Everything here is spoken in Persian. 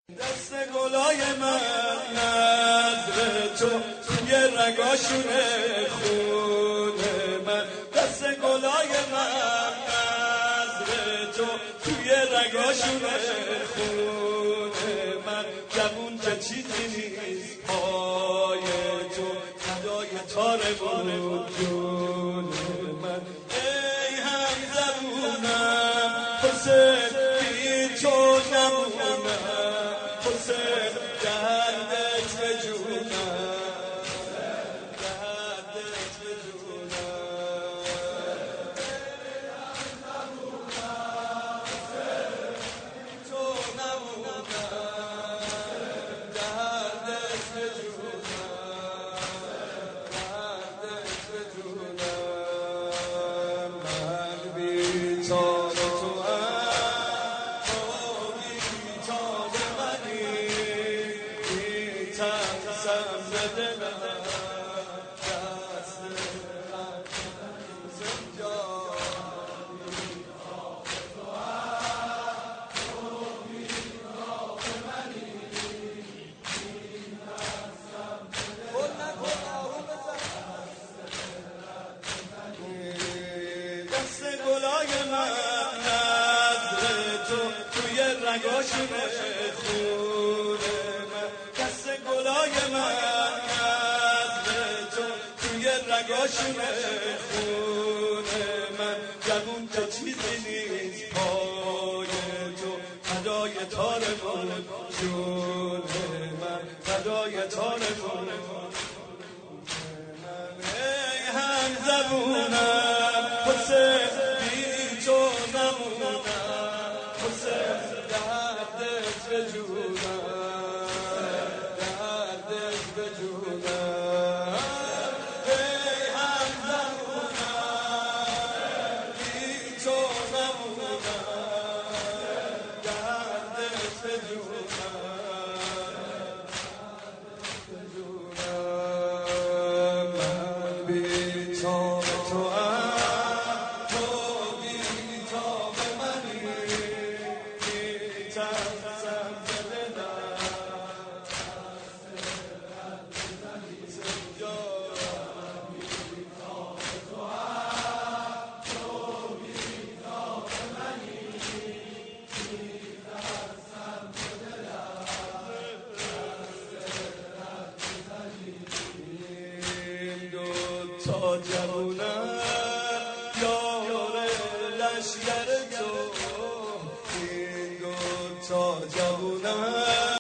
دست گلای من نظر تو توی رگاشونه خون من، دست گلای من نظر تو توی رگاشونه خون من، جوون که چیزی نیست پای تو فدای تار بود جون من. ای هم زبونم حسین بی تو نمونم، حسین دردت به جونم، دردت به جونم. تو نمونم، دردت به جونم، دردت به جونم. من بی تاب تو هم، تو بی تاب منی، بی ترسم به دلم دست من زنجان. دست گلای من نظر تو توی رگاشونه خون من، دست گلای من نظر تو توی رگاشونه خون من، جوون که چیزی نیست پای تو فدای تار بود جون من، فدای تار